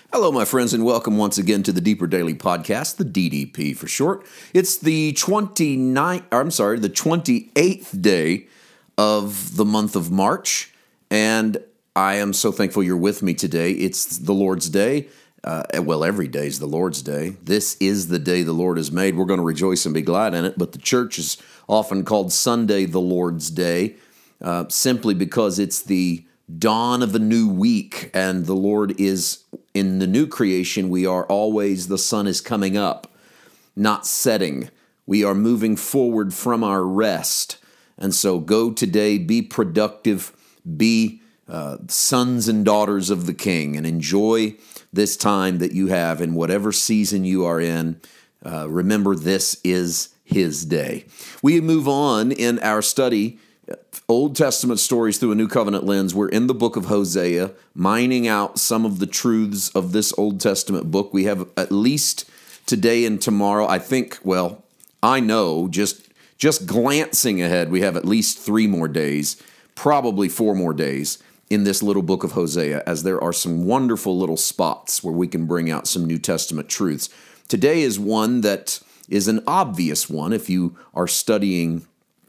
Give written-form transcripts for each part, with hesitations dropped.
Hello, my friends, and welcome once again to the Deeper Daily Podcast, the DDP for short. It's the 28th day of the month of March, and I am so thankful you're with me today. It's the Lord's Day. Every day is the Lord's Day. This is the day the Lord has made. We're going to rejoice and be glad in it, but the church is often called Sunday the Lord's Day, simply because it's the dawn of a new week, and the Lord is in the new creation. We are always, the sun is coming up, not setting. We are moving forward from our rest. And so go today, be productive, be sons and daughters of the King, and enjoy this time that you have in whatever season you are in. Remember, this is His day. We move on in our study, Old Testament stories through a New Covenant lens. We're in the book of Hosea, mining out some of the truths of this Old Testament book. We have at least today and tomorrow, I know, just glancing ahead, we have at least 3 more days, probably 4 more days in this little book of Hosea, as there are some wonderful little spots where we can bring out some New Testament truths. Today is one that is an obvious one if you are studying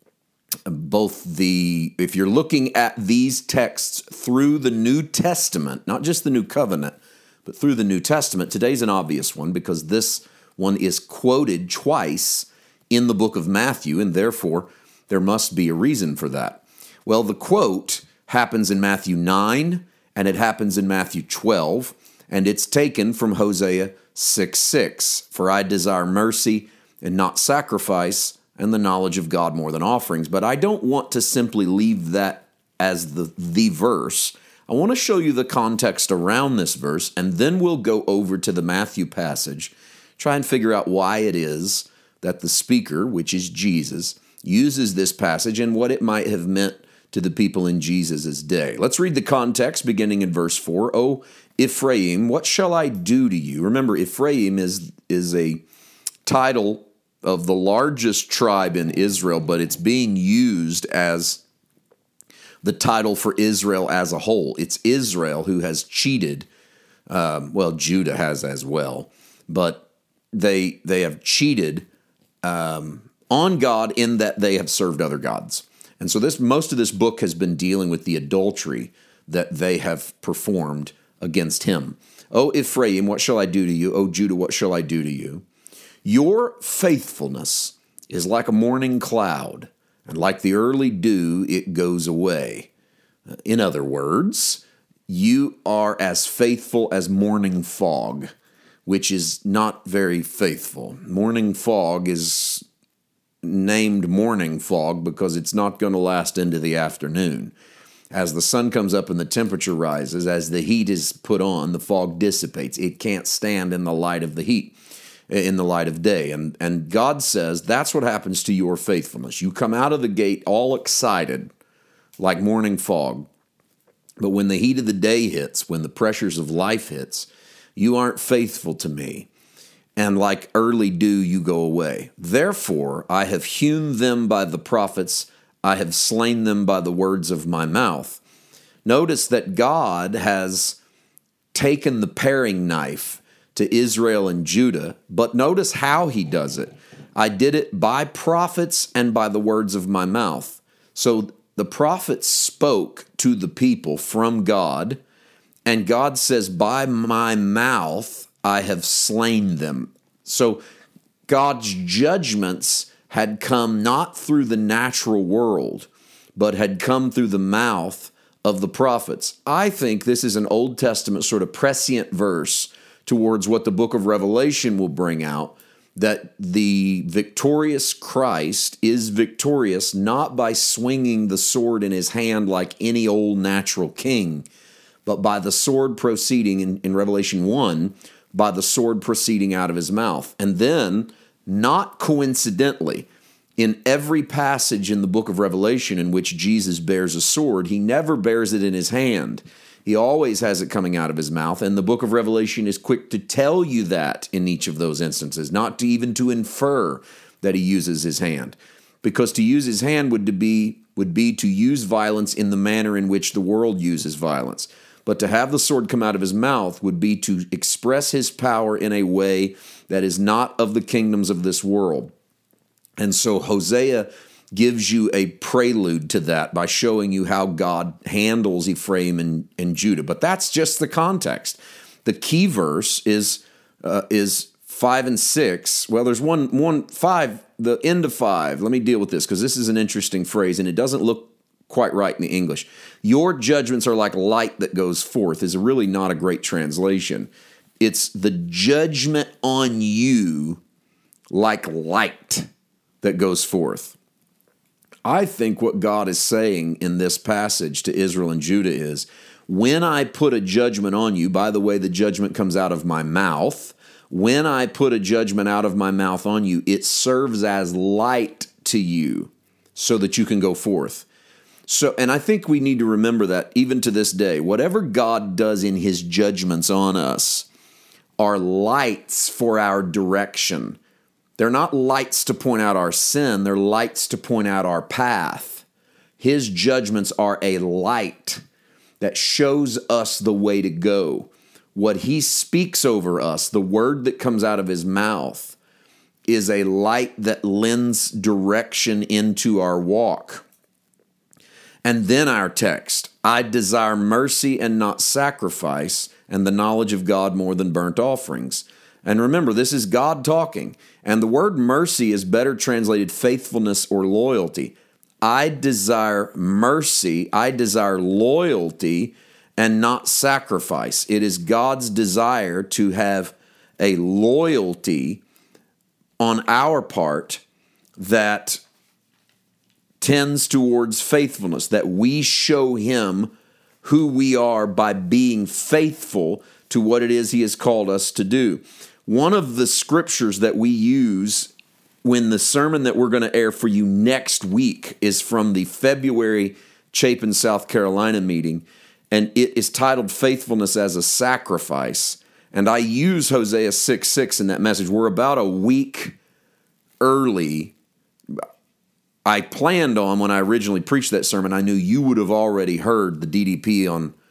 if you're looking at these texts through the New Testament, not just the New Covenant, but through the New Testament. Today's an obvious one because this one is quoted twice in the book of Matthew, and therefore there must be a reason for that. Well, the quote happens in Matthew 9, and it happens in Matthew 12, and it's taken from Hosea 6:6. For I desire mercy and not sacrifice, and the knowledge of God more than offerings. But I don't want to simply leave that as the verse. I want to show you the context around this verse, and then we'll go over to the Matthew passage, try and figure out why it is that the speaker, which is Jesus, uses this passage and what it might have meant to the people in Jesus' day. Let's read the context beginning in verse 4. O Ephraim, what shall I do to you? Remember, Ephraim is a title of the largest tribe in Israel, but it's being used as the title for Israel as a whole. It's Israel who has cheated. Judah has as well, but they have cheated on God in that they have served other gods. And so most of this book has been dealing with the adultery that they have performed against Him. O Ephraim, what shall I do to you? O Judah, what shall I do to you? Your faithfulness is like a morning cloud, and like the early dew, it goes away. In other words, you are as faithful as morning fog, which is not very faithful. Morning fog is named morning fog because it's not going to last into the afternoon. As the sun comes up and the temperature rises, as the heat is put on, the fog dissipates. It can't stand in the light of the heat, in the light of day. And God says that's what happens to your faithfulness. You come out of the gate all excited, like morning fog. But when the heat of the day hits, when the pressures of life hits, you aren't faithful to me. And like early dew, you go away. Therefore, I have hewn them by the prophets. I have slain them by the words of my mouth. Notice that God has taken the paring knife to Israel and Judah, but notice how He does it. I did it by prophets and by the words of my mouth. So the prophets spoke to the people from God, and God says, by my mouth I have slain them. So God's judgments had come not through the natural world, but had come through the mouth of the prophets. I think this is an Old Testament sort of prescient verse towards what the book of Revelation will bring out, that the victorious Christ is victorious not by swinging the sword in His hand like any old natural king, but by the sword proceeding in Revelation 1, by the sword proceeding out of His mouth. And then, not coincidentally, in every passage in the book of Revelation in which Jesus bears a sword, He never bears it in His hand. He always has it coming out of His mouth, and the book of Revelation is quick to tell you that in each of those instances, not to even to infer that He uses His hand. Because to use His hand would be to use violence in the manner in which the world uses violence. but to have the sword come out of his mouth would be to express his power in a way that is not of the kingdoms of this world. And so Hosea gives you a prelude to that by showing you how God handles Ephraim and Judah. But that's just the context. The key verse is 5 and 6. Well, there's one 5, the end of 5. Let me deal with this because this is an interesting phrase and it doesn't look quite right in the English. Your judgments are like light that goes forth is really not a great translation. It's the judgment on you like light that goes forth. I think what God is saying in this passage to Israel and Judah is, when I put a judgment on you, by the way, the judgment comes out of my mouth. When I put a judgment out of my mouth on you, it serves as light to you so that you can go forth. So, and I think we need to remember that even to this day, whatever God does in his judgments on us are lights for our direction. They're not lights to point out our sin, they're lights to point out our path. His judgments are a light that shows us the way to go. What he speaks over us, the word that comes out of his mouth, is a light that lends direction into our walk. And then our text, I desire mercy and not sacrifice, and the knowledge of God more than burnt offerings. And remember, this is God talking. And the word mercy is better translated faithfulness or loyalty. I desire mercy, I desire loyalty, and not sacrifice. It is God's desire to have a loyalty on our part that tends towards faithfulness, that we show him who we are by being faithful to what it is he has called us to do. One of the scriptures that we use when the sermon that we're going to air for you next week is from the February Chapin, South Carolina meeting, and it is titled Faithfulness as a Sacrifice. And I use Hosea 6:6 in that message. We're about a week early. I planned on, when I originally preached that sermon, I knew you would have already heard the DDP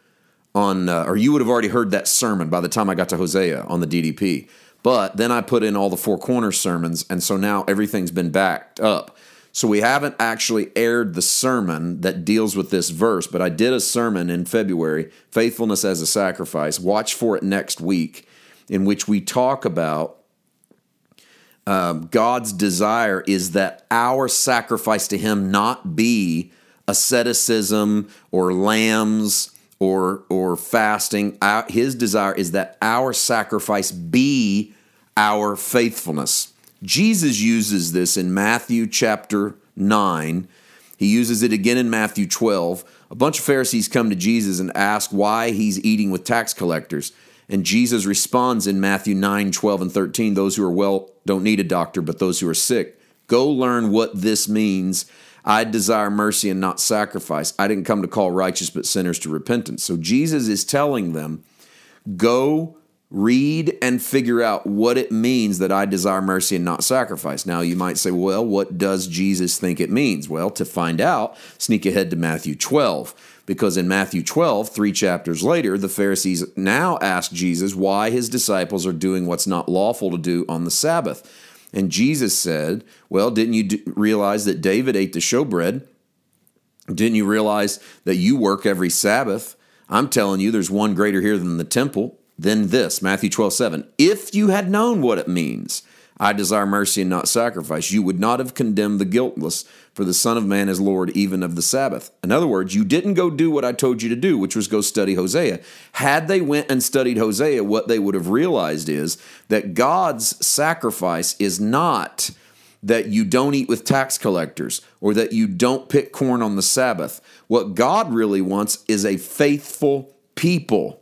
or you would have already heard that sermon by the time I got to Hosea on the DDP. But then I put in all the Four Corners sermons, and so now everything's been backed up. So we haven't actually aired the sermon that deals with this verse, but I did a sermon in February, Faithfulness as a Sacrifice. Watch for it next week, in which we talk about God's desire is that our sacrifice to him not be asceticism or lambs or fasting. His desire is that our sacrifice be our faithfulness. Jesus uses this in Matthew chapter 9. He uses it again in Matthew 12. A bunch of Pharisees come to Jesus and ask why he's eating with tax collectors. And Jesus responds in Matthew 9, 12, and 13, those who are well don't need a doctor, but those who are sick. Go learn what this means. I desire mercy and not sacrifice. I didn't come to call righteous, but sinners to repentance. So Jesus is telling them, go read and figure out what it means that I desire mercy and not sacrifice. Now you might say, well, what does Jesus think it means? Well, to find out, sneak ahead to Matthew 12. Because in Matthew 12, 3 chapters later, the Pharisees now ask Jesus why his disciples are doing what's not lawful to do on the Sabbath. And Jesus said, well, didn't you realize that David ate the showbread? Didn't you realize that you work every Sabbath? I'm telling you, there's one greater here than the temple. Then this, Matthew 12:7. If you had known what it means, I desire mercy and not sacrifice, you would not have condemned the guiltless, for the Son of Man is Lord even of the Sabbath. In other words, you didn't go do what I told you to do, which was go study Hosea. Had they went and studied Hosea, what they would have realized is that God's sacrifice is not that you don't eat with tax collectors or that you don't pick corn on the Sabbath. What God really wants is a faithful people.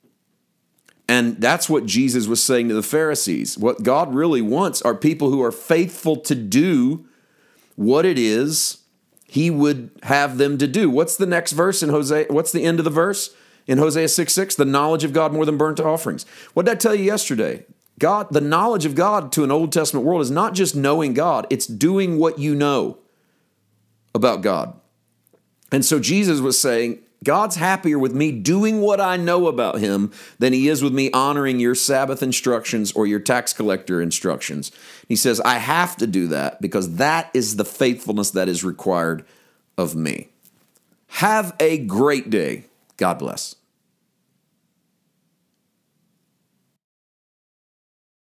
And that's what Jesus was saying to the Pharisees. What God really wants are people who are faithful to do what it is he would have them to do. What's the next verse in Hosea? What's the end of the verse in Hosea 6:6? The knowledge of God more than burnt offerings. What did I tell you yesterday? God, the knowledge of God to an Old Testament world is not just knowing God, it's doing what you know about God. And so Jesus was saying, God's happier with me doing what I know about him than he is with me honoring your Sabbath instructions or your tax collector instructions. He says, I have to do that because that is the faithfulness that is required of me. Have a great day. God bless.